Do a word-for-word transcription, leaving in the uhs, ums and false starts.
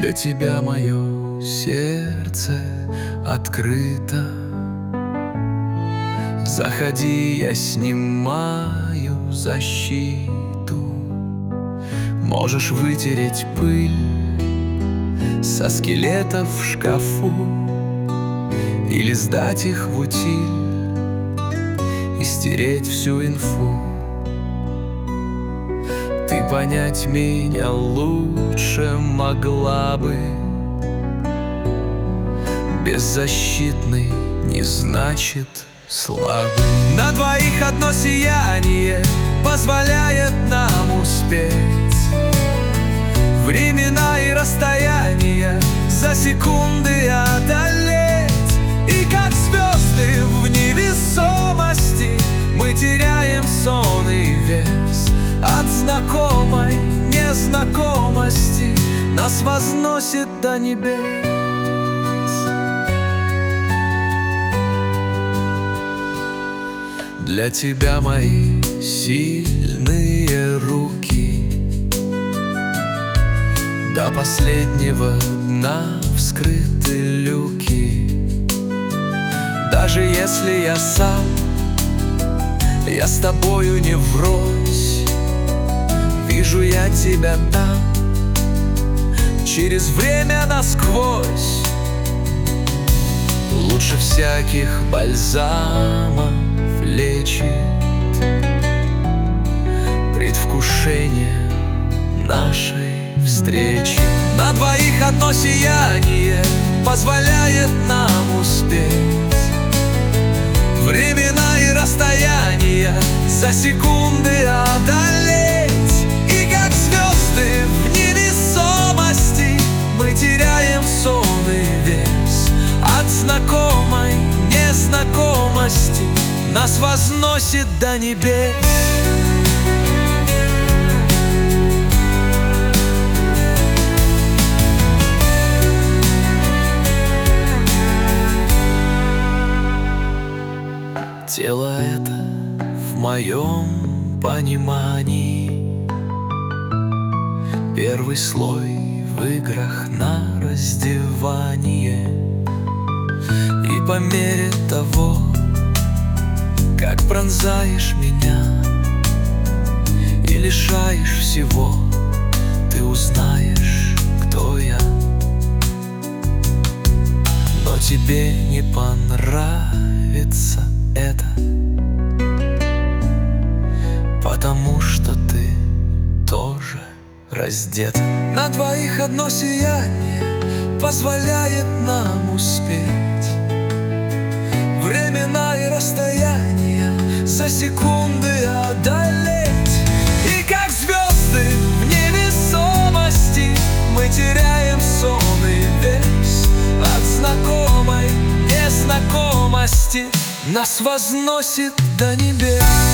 Для тебя мое сердце открыто. Заходи, я снимаю защиту. Можешь вытереть пыль со скелетов в шкафу или сдать их в утиль и стереть всю инфу. Ты понять меня лучше могла бы. Беззащитный не значит слабый. На двоих одно сияние позволяет нам успеть времена и расстояния за секунды одолеть. И как звезды в невесомости мы теряем сон и вес. От знакомой незнакомости нас возносит до небес. Для тебя мои сильные руки до последнего дна вскрыты люки. Даже если я сам, я с тобою не врозь. Вижу я тебя там, через время насквозь. Лучше всяких бальзамов лечит предвкушение нашей встречи. На двоих одно сияние позволяет нам успеть времена и расстояния за секунды одолеть. И как звезды в невесомости мы теряем сон и вес. От знакомой незнакомости нас возносит до небес. Тело это в моем понимании первый слой в играх на раздевание. И по мере того, как пронзаешь меня и лишаешь всего, ты узнаешь, кто я. Но тебе не понравится это, потому что ты тоже раздет. На двоих одно сияние позволяет нам успеть времена и расстояния за секунды одолеть. И как звезды в невесомости мы теряем сон и вес. От знакомой незнакомости нас возносит до небес.